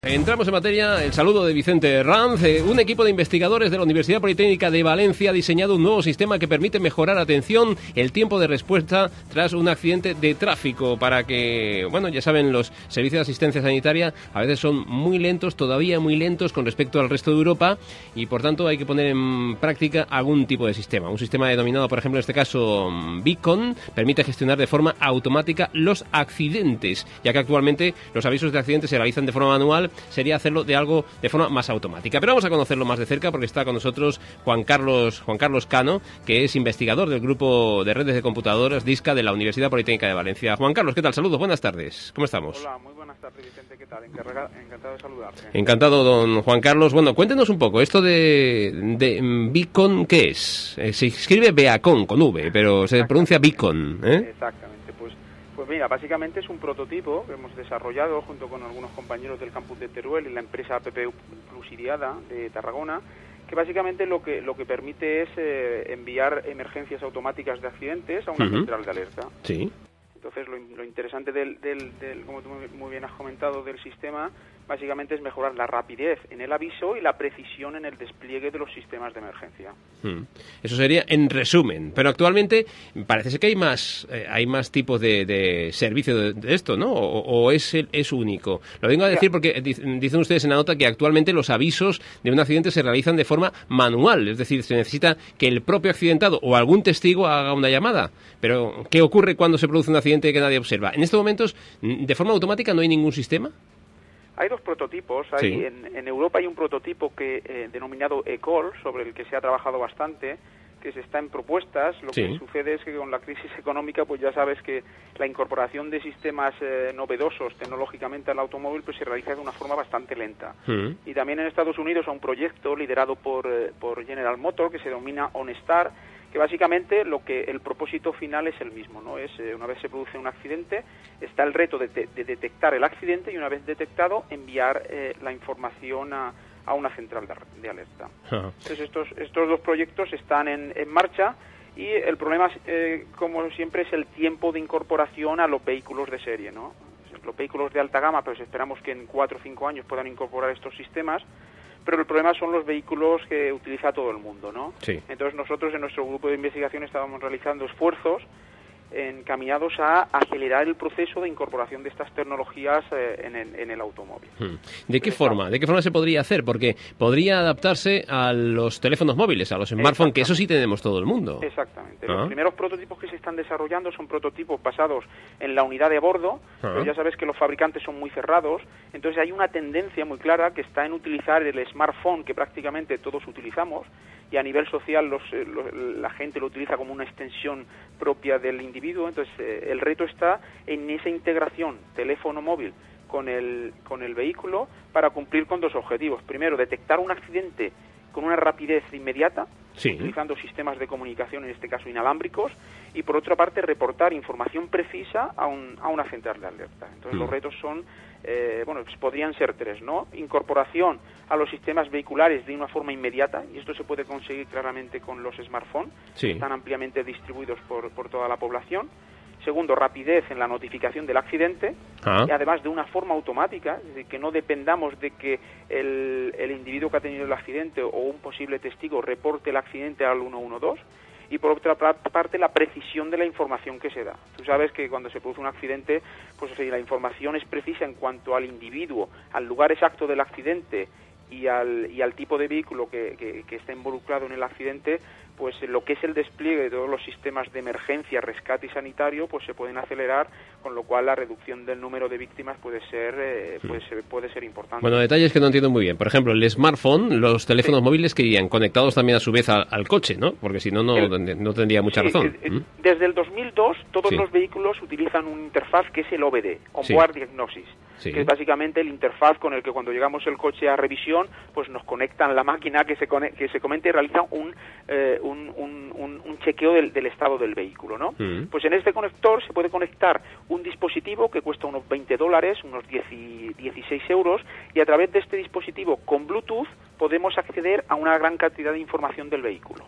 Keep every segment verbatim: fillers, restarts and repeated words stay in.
Entramos en materia, el saludo de Vicente Ranz. Un equipo de investigadores de la Universidad Politécnica de Valencia ha diseñado un nuevo sistema que permite mejorar, atención, el tiempo de respuesta tras un accidente de tráfico, para que, bueno, ya saben, los servicios de asistencia sanitaria a veces son muy lentos, todavía muy lentos con respecto al resto de Europa, y por tanto hay que poner en práctica algún tipo de sistema. Un sistema denominado, por ejemplo, en este caso Beacon, permite gestionar de forma automática los accidentes, ya que actualmente los avisos de accidentes se realizan de forma manual. Sería hacerlo de algo de forma más automática. Pero vamos a conocerlo más de cerca porque está con nosotros Juan Carlos Juan Carlos Cano, que es investigador del grupo de redes de computadoras DISCA de la Universidad Politécnica de Valencia. Juan Carlos, ¿qué tal? Saludos, buenas tardes. ¿Cómo estamos? Hola, muy buenas tardes, Vicente. ¿Qué tal? Encarga... Encantado de saludarte. Encantado, don Juan Carlos. Bueno, cuéntenos un poco, esto de, de Beacon, ¿qué es? Eh, se escribe Beacon con V, pero se pronuncia Beacon, ¿eh? Exactamente. Pues mira, básicamente es un prototipo que hemos desarrollado junto con algunos compañeros del campus de Teruel y la empresa P P U Plus Iriada de Tarragona, que básicamente lo que lo que permite es eh, enviar emergencias automáticas de accidentes a una uh-huh. central de alerta. Sí. Entonces, lo, lo interesante del, del, del, como tú muy bien has comentado, del sistema, básicamente es mejorar la rapidez en el aviso y la precisión en el despliegue de los sistemas de emergencia. Hmm. Eso sería en resumen. Pero actualmente parece ser que hay más eh, hay más tipos de, de servicio de, de esto, ¿no? O, o es, es único. Lo vengo a decir porque dicen ustedes en la nota que actualmente los avisos de un accidente se realizan de forma manual. Es decir, se necesita que el propio accidentado o algún testigo haga una llamada. Pero, ¿qué ocurre cuando se produce un accidente que nadie observa? En estos momentos, ¿de forma automática no hay ningún sistema? Hay dos prototipos. Hay, sí. en, en Europa hay un prototipo que eh, denominado eCall, sobre el que se ha trabajado bastante, que se está en propuestas. Lo sí. que sucede es que con la crisis económica, pues ya sabes que la incorporación de sistemas eh, novedosos tecnológicamente al automóvil pues se realiza de una forma bastante lenta. Mm. Y también en Estados Unidos hay un proyecto liderado por, eh, por General Motors que se denomina OnStar, que básicamente lo que el propósito final es el mismo, ¿no? Es eh, una vez se produce un accidente, está el reto de, de, de detectar el accidente y una vez detectado enviar eh, la información a, a una central de, de alerta. Uh-huh. Entonces estos estos dos proyectos están en, en marcha y el problema, eh, como siempre, es el tiempo de incorporación a los vehículos de serie, ¿no? Los vehículos de alta gama, pues esperamos que en cuatro o cinco años puedan incorporar estos sistemas. Pero el problema son los vehículos que utiliza todo el mundo, ¿no? Sí. Entonces nosotros en nuestro grupo de investigación estábamos realizando esfuerzos encaminados a acelerar el proceso de incorporación de estas tecnologías eh, en, el, en el automóvil. ¿De qué Entonces, forma? ¿De qué forma se podría hacer? Porque podría adaptarse a los teléfonos móviles, a los smartphones, que eso sí tenemos todo el mundo. Exactamente. ¿Ah? Los primeros prototipos que se están desarrollando son prototipos basados en la unidad de bordo, ¿Ah? pero ya sabes que los fabricantes son muy cerrados, entonces hay una tendencia muy clara que está en utilizar el smartphone que prácticamente todos utilizamos, y a nivel social los, los, la gente lo utiliza como una extensión propia del individuo. Entonces eh, el reto está en esa integración teléfono móvil con el, con el vehículo para cumplir con dos objetivos. Primero, detectar un accidente con una rapidez inmediata, sí. utilizando sistemas de comunicación, en este caso inalámbricos, y por otra parte reportar información precisa a, un, a una central de alerta. Entonces mm. los retos son, eh, bueno, pues podrían ser tres, ¿no? Incorporación a los sistemas vehiculares de una forma inmediata, y esto se puede conseguir claramente con los smartphones, sí. que están ampliamente distribuidos por, por toda la población. Segundo, rapidez en la notificación del accidente, ah. y además de una forma automática, es decir, que no dependamos de que el, el individuo que ha tenido el accidente o un posible testigo reporte el accidente al uno uno dos. Y por otra parte, la precisión de la información que se da. Tú sabes que cuando se produce un accidente, pues si la información es precisa en cuanto al individuo, al lugar exacto del accidente y al, y al tipo de vehículo que, que, que está involucrado en el accidente, pues lo que es el despliegue de todos los sistemas de emergencia, rescate y sanitario, pues se pueden acelerar, con lo cual la reducción del número de víctimas puede ser eh, puede ser, puede ser importante. Bueno, detalles que no entiendo muy bien. Por ejemplo, el smartphone, los teléfonos sí. móviles que irían conectados también a su vez al, al coche, ¿no? Porque si no, no, el, no tendría mucha sí, razón. Eh, ¿Mm? Desde el dos mil dos, todos sí. los vehículos utilizan una interfaz que es el O B D, Onboard sí. Diagnosis, sí. que es básicamente el interfaz con el que cuando llegamos el coche a revisión, pues nos conectan la máquina que se, que se comenta y realiza un, eh, un, un, un, un chequeo del, del estado del vehículo, ¿no? Mm. Pues en este conector se puede conectar un dispositivo que cuesta unos veinte dólares, unos dieciséis euros, y a través de este dispositivo con Bluetooth podemos acceder a una gran cantidad de información del vehículo.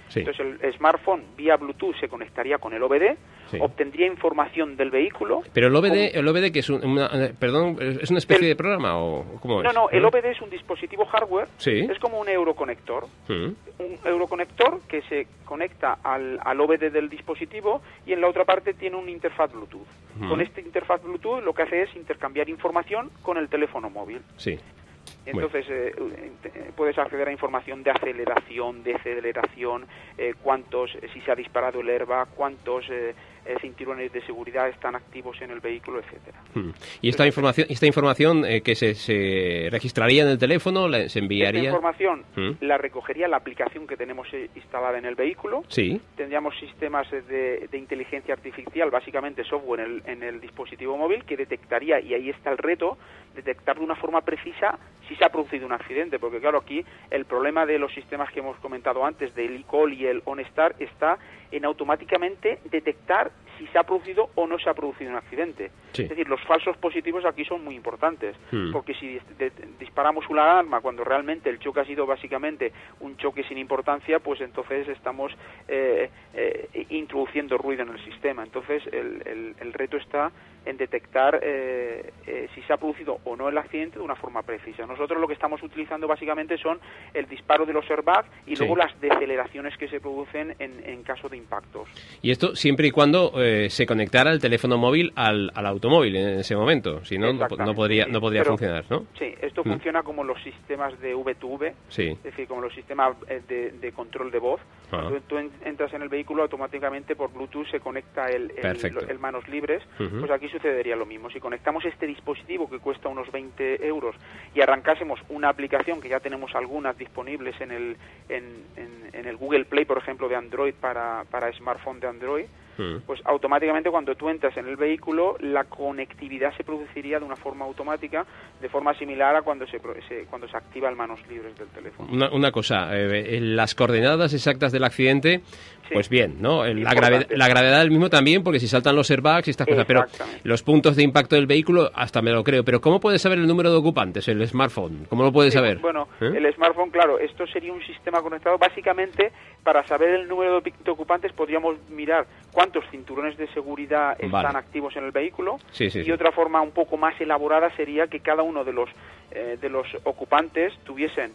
Sí. Entonces el smartphone vía Bluetooth se conectaría con el O B D, sí. obtendría información del vehículo. Pero el O B D, como... el O B D que es un, una, perdón, es una especie el... de programa o cómo no, es? No, no, el O B D es un dispositivo hardware, sí. es como un euroconector, ¿Mm? un euroconector que se conecta al, al O B D del dispositivo y en la otra parte tiene una interfaz Bluetooth. ¿Mm? Con esta interfaz Bluetooth lo que hace es intercambiar información con el teléfono móvil. Sí. Entonces eh, puedes acceder a información de aceleración, deceleración, eh, cuántos, eh, si se ha disparado el airbag, cuántos eh, eh, cinturones de seguridad están activos en el vehículo, etcétera. Hmm. ¿Y esta información, esta información eh, que se, se registraría en el teléfono, la, se enviaría? Esta información hmm. la recogería la aplicación que tenemos eh, instalada en el vehículo. Sí. Tendríamos sistemas de, de inteligencia artificial, básicamente software en el, en el dispositivo móvil, que detectaría, y ahí está el reto, detectar de una forma precisa si se ha producido un accidente, porque claro, aquí el problema de los sistemas que hemos comentado antes, del eCall y el OnStar, está en automáticamente detectar si se ha producido o no se ha producido un accidente. Sí. Es decir, los falsos positivos aquí son muy importantes, hmm. porque si de, de, disparamos una alarma cuando realmente el choque ha sido básicamente un choque sin importancia, pues entonces estamos eh, eh, introduciendo ruido en el sistema. Entonces el, el, el reto está en detectar eh, eh, si se ha producido o no el accidente de una forma precisa. Nosotros lo que estamos utilizando básicamente son el disparo de los airbags y sí. luego las deceleraciones que se producen en, en caso de impactos. Y esto siempre y cuando eh, se conectara el teléfono móvil al, al automóvil en ese momento, si no, no podría, no podría Pero, funcionar, ¿no? Sí, esto ¿Mm? funciona como los sistemas de V dos V, sí. es decir, como los sistemas de, de control de voz. Ah. Cuando tú entras en el vehículo, automáticamente por Bluetooth se conecta el, el, el manos libres, uh-huh. pues aquí sucedería lo mismo. Si conectamos este dispositivo que cuesta unos veinte euros y arrancásemos una aplicación que ya tenemos algunas disponibles en el en, en, en el Google Play, por ejemplo, de Android para, para smartphone de Android, uh-huh. pues automáticamente cuando tú entras en el vehículo la conectividad se produciría de una forma automática, de forma similar a cuando se, se cuando se activa el manos libres del teléfono. Una, una cosa, eh, las coordenadas exactas del accidente, sí. pues bien, ¿no? La gravedad, la gravedad del mismo también, porque si saltan los airbags y estas cosas, pero los puntos de impacto del vehículo hasta me lo creo. Pero ¿cómo puede saber el número de ocupantes el smartphone? ¿Cómo lo puede sí, saber? Bueno, ¿Eh? el smartphone, claro, esto sería un sistema conectado. Básicamente, para saber el número de ocupantes podríamos mirar cuántos cinturones de seguridad están vale. activos en el vehículo sí, sí, y sí. otra forma un poco más elaborada sería que cada uno de los eh, de los ocupantes tuviesen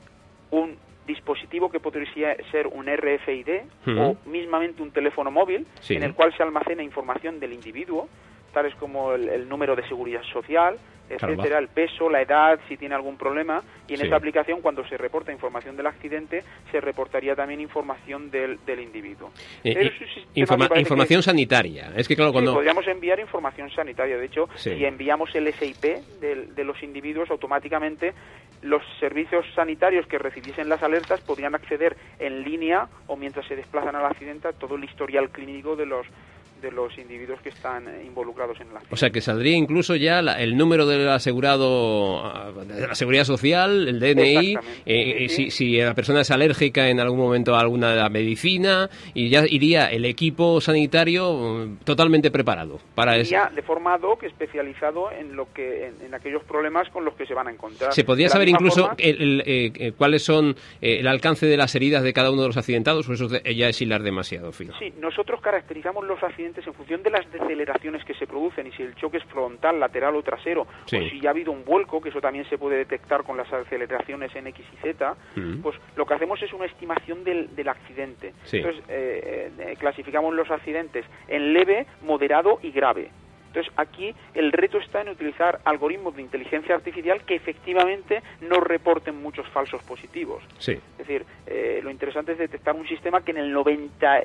un dispositivo que podría ser un R F I D uh-huh. o mismamente un teléfono móvil sí. en el cual se almacena información del individuo, tales como el, el número de seguridad social, etcétera, claro. el peso, la edad, si tiene algún problema, y en sí. esta aplicación cuando se reporta información del accidente se reportaría también información del, del individuo. Eh, informa información que, sanitaria. Es que claro, cuando sí, podríamos enviar información sanitaria. De hecho, sí. si enviamos el S I P de, de los individuos, automáticamente los servicios sanitarios que recibiesen las alertas podrían acceder en línea o mientras se desplazan al accidente a todo el historial clínico de los de los individuos que están involucrados en la accidente. O sea, que saldría incluso ya la, el número del asegurado de la Seguridad Social, el D N I, eh, sí, sí. Si, si la persona es alérgica en algún momento a alguna de la medicina, y ya iría el equipo sanitario totalmente preparado para eso. Iría de forma ad hoc, especializado en lo que en, en aquellos problemas con los que se van a encontrar. ¿Se podría saber incluso forma, el, el, eh, cuáles son eh, el alcance de las heridas de cada uno de los accidentados, o eso ya es hilar demasiado fino? Sí, nosotros caracterizamos los accidentes en función de las deceleraciones que se producen y si el choque es frontal, lateral o trasero, sí. o si ya ha habido un vuelco, que eso también se puede detectar con las aceleraciones en X y Z, mm. pues lo que hacemos es una estimación del, del accidente. Sí. Entonces, eh, eh, clasificamos los accidentes en leve, moderado y grave. Entonces, aquí el reto está en utilizar algoritmos de inteligencia artificial que efectivamente no reporten muchos falsos positivos. Sí. Es decir, eh, lo interesante es detectar un sistema que en el noventa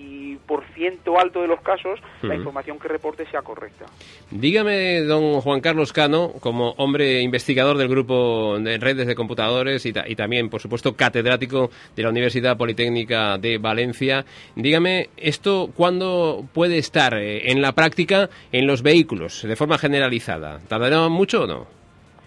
por ciento alto de los casos uh-huh. la información que reporte sea correcta. Dígame, don Juan Carlos Cano, como hombre investigador del grupo de redes de computadores y, ta y también, por supuesto, catedrático de la Universidad Politécnica de Valencia, dígame, ¿esto cuándo puede estar eh, en la práctica en los vehículos, de forma generalizada? ¿Tardará mucho o no?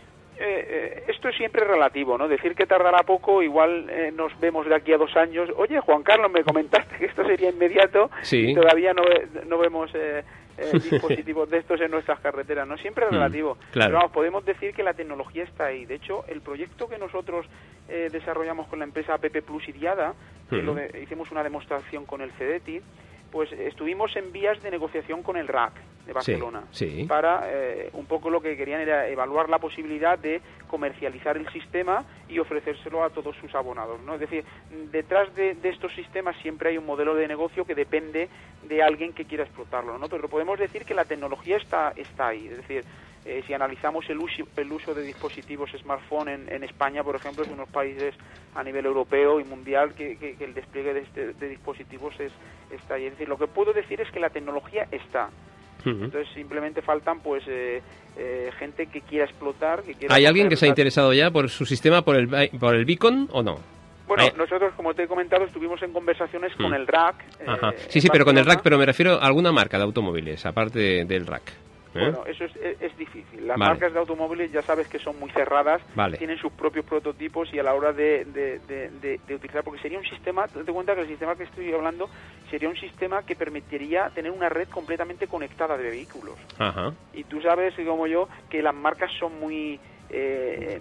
Eh, eh, esto es siempre relativo, ¿no? Decir que tardará poco, igual eh, nos vemos de aquí a dos años. Oye, Juan Carlos, me comentaste que esto sería inmediato sí. y todavía no, no vemos eh, eh, dispositivos de estos en nuestras carreteras. No siempre es relativo. Mm, claro. Pero vamos, podemos decir que la tecnología está ahí. De hecho, el proyecto que nosotros eh, desarrollamos con la empresa P P Plus y Diada, que mm. lo de, hicimos una demostración con el CEDETI, pues estuvimos en vías de negociación con el R A C de Barcelona, sí, sí. para eh, un poco lo que querían era evaluar la posibilidad de comercializar el sistema y ofrecérselo a todos sus abonados, ¿no? Es decir, detrás de, de estos sistemas siempre hay un modelo de negocio que depende de alguien que quiera explotarlo, ¿no? Pero podemos decir que la tecnología está, está ahí, es decir, Eh, si analizamos el uso, el uso de dispositivos smartphone en, en España, por ejemplo, es unos países a nivel europeo y mundial que, que, que el despliegue de, este, de dispositivos es, está ahí. Es decir, lo que puedo decir es que la tecnología está. Uh-huh. Entonces simplemente faltan pues eh, eh, gente que quiera explotar. Que quiera ¿Hay alguien que se ha interesado ya por su sistema, por el, por el beacon o no? Bueno, Ay. nosotros, como te he comentado, estuvimos en conversaciones mm. con el R A C. Ajá. Eh, sí, sí, pero con el R A C, pero me refiero a alguna marca de automóviles, aparte de, del R A C. ¿Eh? Bueno, eso es, es, es difícil. Las vale. marcas de automóviles ya sabes que son muy cerradas, vale. tienen sus propios prototipos y a la hora de, de, de, de, de utilizar, porque sería un sistema, date cuenta que el sistema que estoy hablando sería un sistema que permitiría tener una red completamente conectada de vehículos. Ajá. Y tú sabes, como yo, que las marcas son muy... Eh,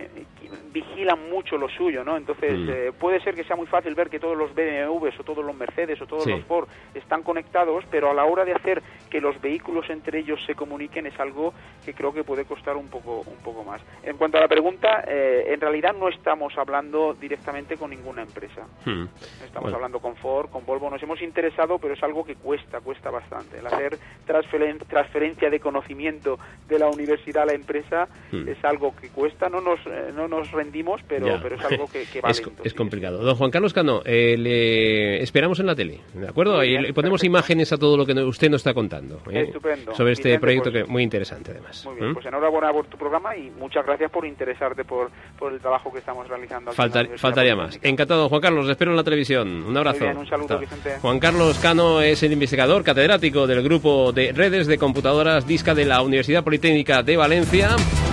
vigilan mucho lo suyo, ¿no? Entonces mm. eh, puede ser que sea muy fácil ver que todos los B M Ws o todos los Mercedes o todos sí. los Ford están conectados, pero a la hora de hacer que los vehículos entre ellos se comuniquen es algo que creo que puede costar un poco un poco más. En cuanto a la pregunta, eh, en realidad no estamos hablando directamente con ninguna empresa. Mm. Estamos bueno. hablando con Ford, con Volvo, nos hemos interesado, pero es algo que cuesta, cuesta bastante. El hacer transferen- transferencia de conocimiento de la universidad a la empresa mm. es algo que cuesta, no nos eh, no nos rendimos, pero, pero es algo que, que va es, lento. Es complicado. Don Juan Carlos Cano, eh, le esperamos en la tele, ¿de acuerdo? Bien, y le ponemos perfecto. imágenes a todo lo que usted nos está contando. ¿eh? Estupendo. Sobre este Vicente, proyecto pues, que muy interesante, además. Muy bien, ¿Mm? pues enhorabuena por tu programa y muchas gracias por interesarte por, por el trabajo que estamos realizando. Falta, faltaría más. Encantado, Juan Carlos, le espero en la televisión. Un abrazo. Muy bien, un saludo, Vicente. Juan Carlos Cano es el investigador catedrático del grupo de redes de computadoras D I S C A de la Universidad Politécnica de Valencia.